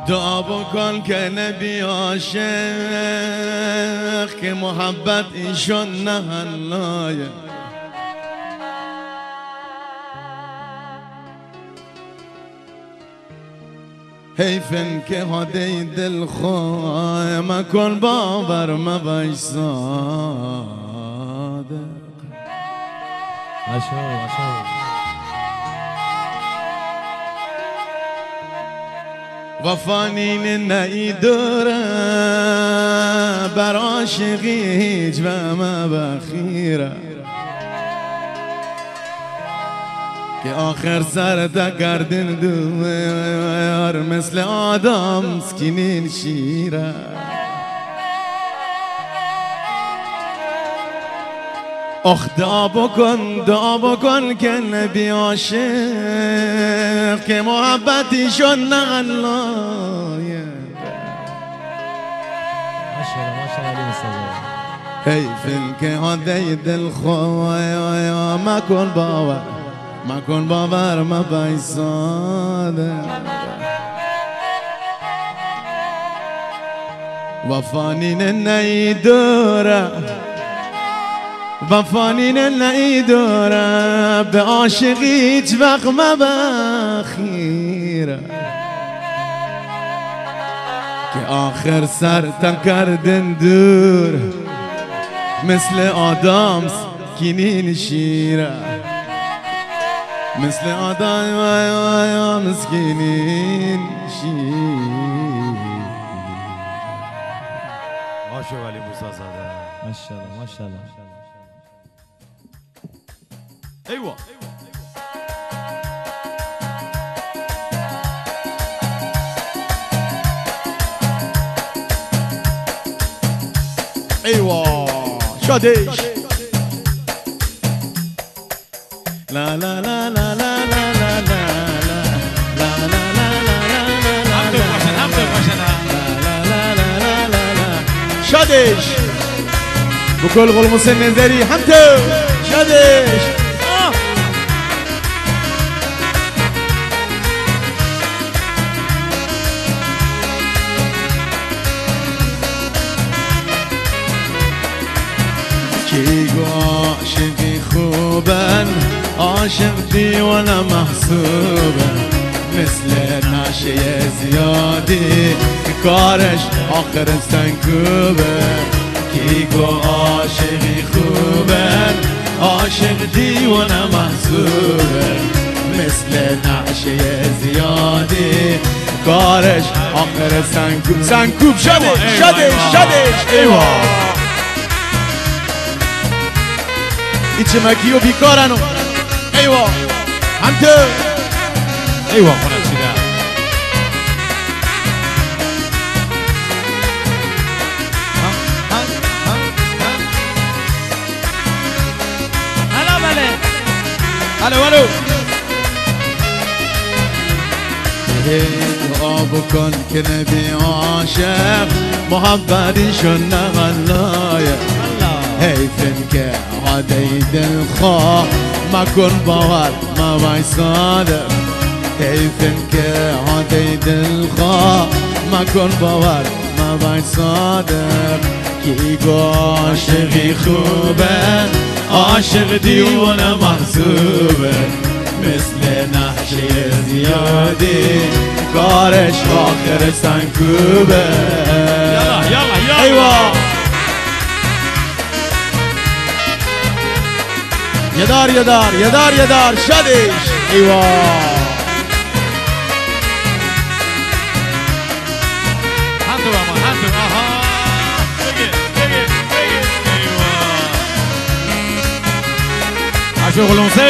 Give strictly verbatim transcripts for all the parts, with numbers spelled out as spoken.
دعا بکن که نبی عاشق که محبت ایشون نه حلایه. حیفن که هده دل خواه مکن باور مباش صادق. عشاق عشاق وفانین نیداره بر عاشقی هیچ و مبخیره که آخر سر تکردن دوار مثل آدم سکینین شیره. اخ دعا بکن دعا بکن که نبی عاشق که محبتیشون نه غلایه. حیفن که هده دل خواه مکن باور مکن باور مبای صادق. وفانین نیداره وفانین نیداره به عاشقی هیچ وقت مبخیره که آخر سر تکردن دور مثل آدم سکینین شیره مثل آدم مسکینین شیر. ماشو ولی موسی زاده ماشاءالله ماشاءالله. ایوا ایوا شادش لا لا لا لا لا لا لا لا لا لا شادش بكل غلموس النزري حمدو شادش کی عاشقی خوبن عاشق دیوانه محسوبن مثل نشه زیادی کارش آخر سنگوبه. کی گو عاشقی خوبن عاشق دیوانه محسوبه مثل نشه زیادی کارش آخر سنگوب سنگوب شده شده شده. ایوا ایچه مکیو بیکارنو. ایوا همتو ایوا خونه چیده هلا بله هلو هلو. دعا بکن که نبی عاشق محبتیشون نه غلایه. حیفن که هده دل خواه مکن باور مبای صادق. حیفن که هده دل خواه مکن باور مبای صادق. کی گو عاشقی خوبه عاشق دیوانه محسوبه مثل نحشه زیادی کارش آخر سنگوبه. یلا یلا یلا ایوا یدار یدار یدار یدار شدش. ایوا هاتو بابا هاتو آها بگه بگه بگه. ایوا عاشق غلموسه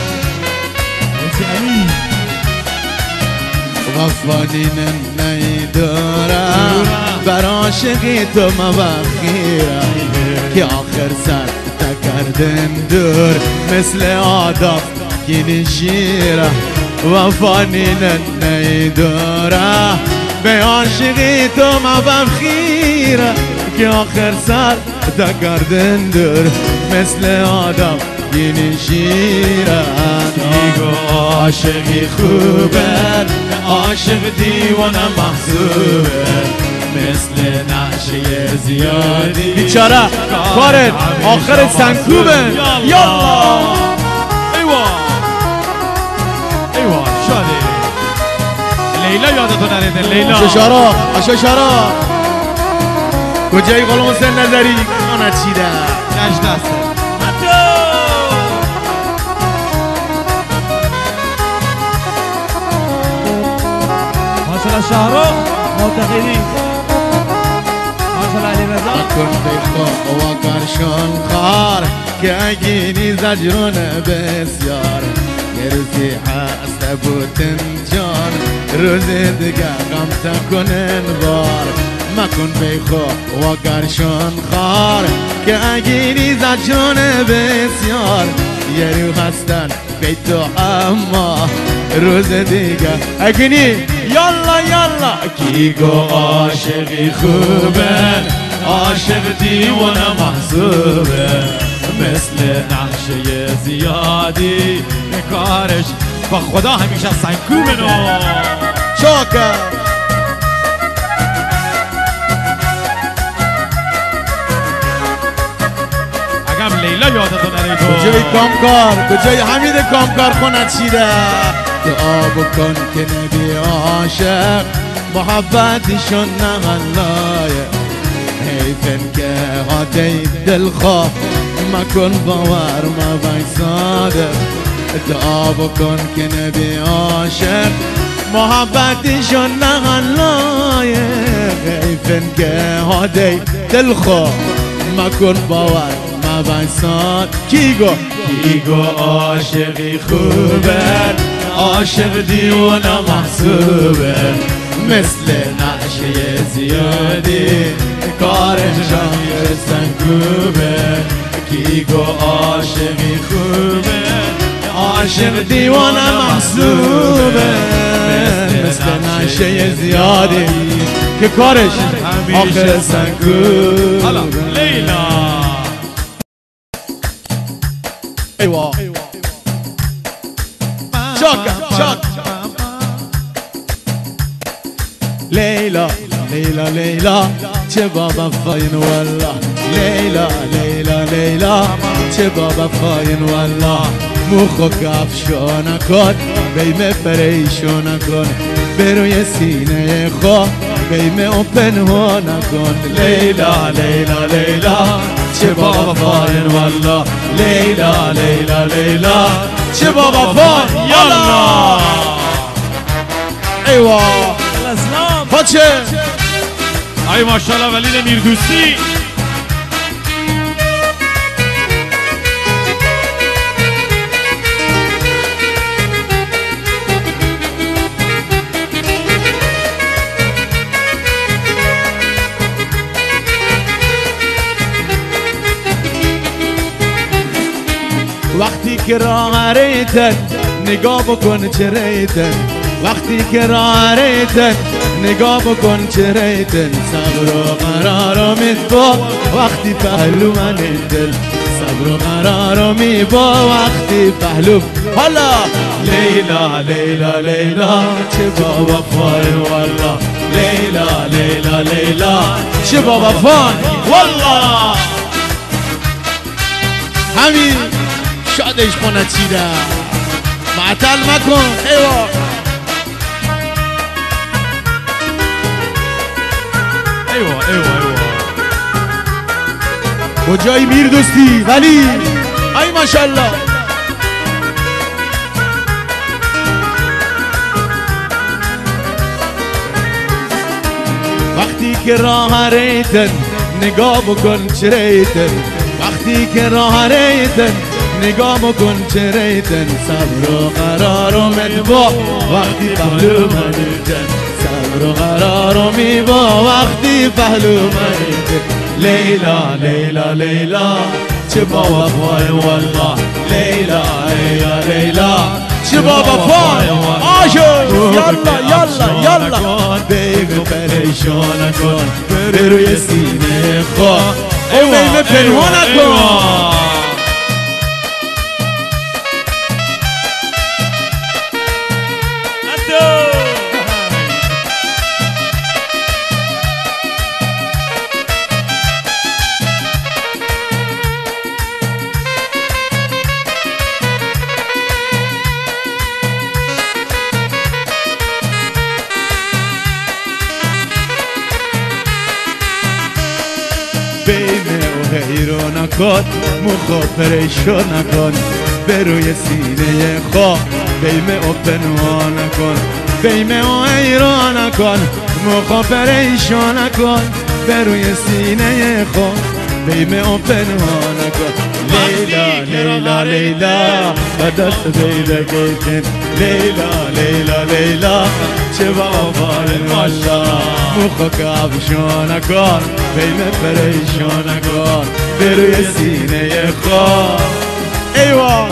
وفانین نیداره بر عاشقی تو مبخیره که آخر سر تکردن دور مثل آدم کی شیره. وفانین نیداره به عاشقی تو مبخیره که آخر سر تکردن دور مثل آدم کی شیره. کی گو عاشقی خوبه عاشق دیوانه محسوبه مثل نعشه زیادی بیچاره کارت آخر سنکوبه. یالا ایوا ایوا شادی لیلا یادتو نریده. لیلا ششارا ششارا کجایی قلم حسین نظری آنه چیده نجد هسته ماشالله شهرام معتقدی ماشالله علی رضا کن بخوا و کرشان خار که اگینی زجرون بسیار گرزی حسته بودن جان روز دیگه غم تکنن بار مکن بخوا و کرشان خار که اگینی زجرون بسیار یه رو هستن بیتو اما روز دیگه اگینی یالا یالا کی گو عاشقی خوبه عاشق دیوانه محسوبه مثل نقشه زیادی کارش با خدا همیشه سنکوبه نو شاکر اگم لیلا یادتو نری تو کجای کامکار کجای حمید کامکار خونه چیده دعا بکن که نبی عاشق محبتشون نغلایه حیفن که هاتی دلخواه مکن باور مبین صادق دعا بکن که نبی عاشق محبتشون نغلایه حیفن که هاتی دلخواه مکن باور مبین صادق کی گو کی گو عاشقی خوبه عاشق دیوانه محسوبه مثل نقشه زیادی کارش شامیر سنگوبه کی گو عاشقی خوبه عاشق دیوانه محسوبه مثل نقشه زیادی که کارش آخر سنگوبه. حالا لیلا ایوا شاکر شاکر لیلا لیلا لیلا چه بابا فاین والله لیلا لیلا لیلا چه بابا فاین والله موخو کفشو نکن بیم پریشو نکن بروی سینه خو بیم او پنهو نکن لیلا لیلا لیلا چه بابا فاین والله لیلا لیلا لیلا چه بابا فاین یالا ایوا الاسلام پاچه ای ماشاءالله ولید میردوستی وقتی که راه ریتن نگاه بکن چه ریتن وقتی که راه ریتن نگاه بکن چه ریتن صبر و قرار میبا وقتی پهلو من دل صبر و قرار میبا وقتی پهلو حالا لیلا لیلا لیلا چه بابا فاین والله لیلا لیلا لیلا چه بابا فان والله همین شادش خونه چیده معطل مکن ایوا ایوا ایوا ایوا کجایی میر دوستی ولی ای ماشاءالله وقتی که راه ریتن نگاه بکن چه ریتن وقتی که راه ریتن نگاه بکن چه ریتن صبر و قرار و مدبا وقتی پهلو من ریتن صبر و قرار و میبا وقتی پهلو من ریتن لیلا لیلا لیلا چه بابا فاین والله لیلا لیلا لیلا چه بابا فاین آشو یالا یالا یالا بگو پریشان کن به روی سینه خواه او بیم پنهان کن حیران نکن مخا پریشان نکن به روی سینه خواه بیم او پنهان نکن بیم او حیران نکن مخا پریشان نکن به روی سینه خواه بیم او پنهان نکن لیلا لیلا لیلا و دست بیده گیتن لیلا لیلا لیلا چه بابار مالا مخا کابشان نکن بیم پریشان نکن به روی سینه خواه ایوان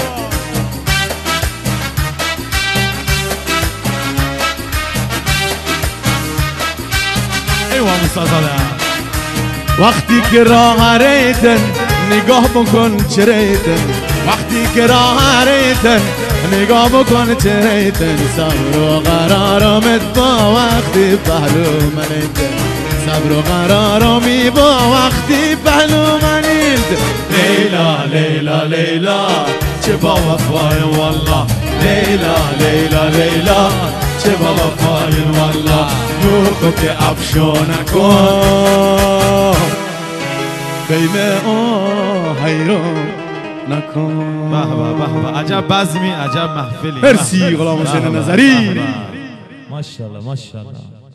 ایوان مستازاده وقتی که راه ریتن نگاه بکن چریتن وقتی که راه ریتن نگاه بکن چریتن صبر و قرارمت با وقتی پهلو منیتن صبر و قرارمی با وقتی پهلو منیتن لیلا لیلا لیلا چه با وفای والله لیلا لیلا لیلا چه با وفای والله نور که افشان نکن بیمه او حیران نکن به به به عجب بزمی عجب محفلی مرسی غلام حسین نظری ماشاءالله ماشاءالله